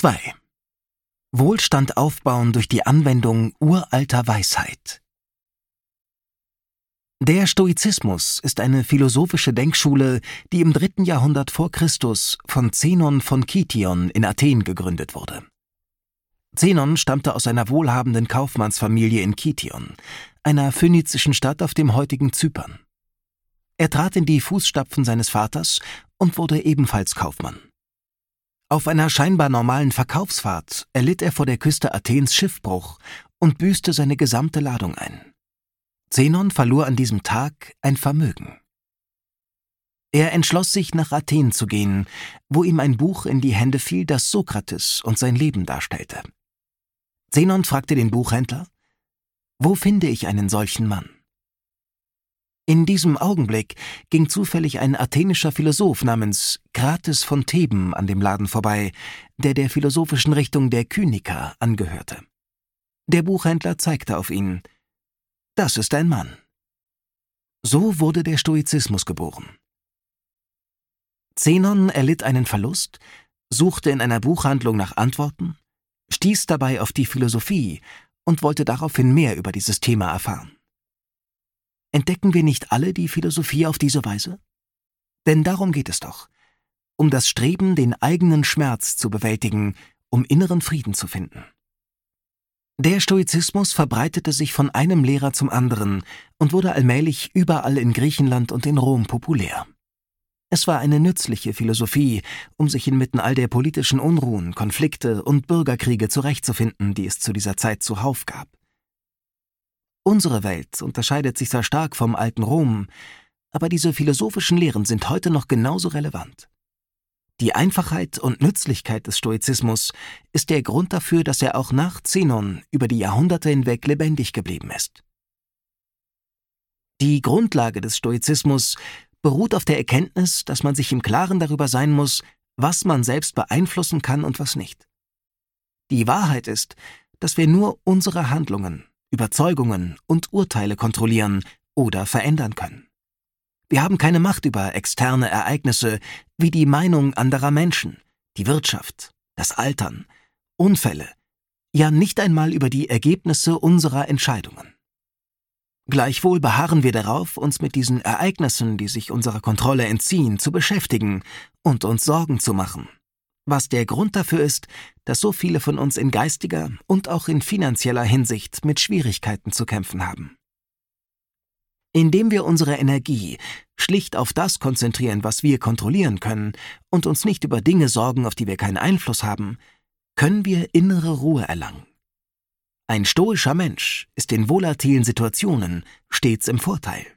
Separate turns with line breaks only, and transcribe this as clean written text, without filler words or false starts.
2. Wohlstand aufbauen durch die Anwendung uralter Weisheit. Der Stoizismus ist eine philosophische Denkschule, die im 3. Jahrhundert vor Christus von Zenon von Kition in Athen gegründet wurde. Zenon stammte aus einer wohlhabenden Kaufmannsfamilie in Kition, einer phönizischen Stadt auf dem heutigen Zypern. Er trat in die Fußstapfen seines Vaters und wurde ebenfalls Kaufmann. Auf einer scheinbar normalen Verkaufsfahrt erlitt er vor der Küste Athens Schiffbruch und büßte seine gesamte Ladung ein. Zenon verlor an diesem Tag ein Vermögen. Er entschloss sich, nach Athen zu gehen, wo ihm ein Buch in die Hände fiel, das Sokrates und sein Leben darstellte. Zenon fragte den Buchhändler: »Wo finde ich einen solchen Mann?« In diesem Augenblick ging zufällig ein athenischer Philosoph namens Krates von Theben an dem Laden vorbei, der philosophischen Richtung der Kyniker angehörte. Der Buchhändler zeigte auf ihn: »Das ist ein Mann.« So wurde der Stoizismus geboren. Zenon erlitt einen Verlust, suchte in einer Buchhandlung nach Antworten, stieß dabei auf die Philosophie und wollte daraufhin mehr über dieses Thema erfahren. Entdecken wir nicht alle die Philosophie auf diese Weise? Denn darum geht es doch, um das Streben, den eigenen Schmerz zu bewältigen, um inneren Frieden zu finden. Der Stoizismus verbreitete sich von einem Lehrer zum anderen und wurde allmählich überall in Griechenland und in Rom populär. Es war eine nützliche Philosophie, um sich inmitten all der politischen Unruhen, Konflikte und Bürgerkriege zurechtzufinden, die es zu dieser Zeit zuhauf gab. Unsere Welt unterscheidet sich zwar stark vom alten Rom, aber diese philosophischen Lehren sind heute noch genauso relevant. Die Einfachheit und Nützlichkeit des Stoizismus ist der Grund dafür, dass er auch nach Zenon über die Jahrhunderte hinweg lebendig geblieben ist. Die Grundlage des Stoizismus beruht auf der Erkenntnis, dass man sich im Klaren darüber sein muss, was man selbst beeinflussen kann und was nicht. Die Wahrheit ist, dass wir nur unsere Handlungen, Überzeugungen und Urteile kontrollieren oder verändern können. Wir haben keine Macht über externe Ereignisse wie die Meinung anderer Menschen, die Wirtschaft, das Altern, Unfälle, ja nicht einmal über die Ergebnisse unserer Entscheidungen. Gleichwohl beharren wir darauf, uns mit diesen Ereignissen, die sich unserer Kontrolle entziehen, zu beschäftigen und uns Sorgen zu machen, was der Grund dafür ist, dass so viele von uns in geistiger und auch in finanzieller Hinsicht mit Schwierigkeiten zu kämpfen haben. Indem wir unsere Energie schlicht auf das konzentrieren, was wir kontrollieren können, und uns nicht über Dinge sorgen, auf die wir keinen Einfluss haben, können wir innere Ruhe erlangen. Ein stoischer Mensch ist in volatilen Situationen stets im Vorteil.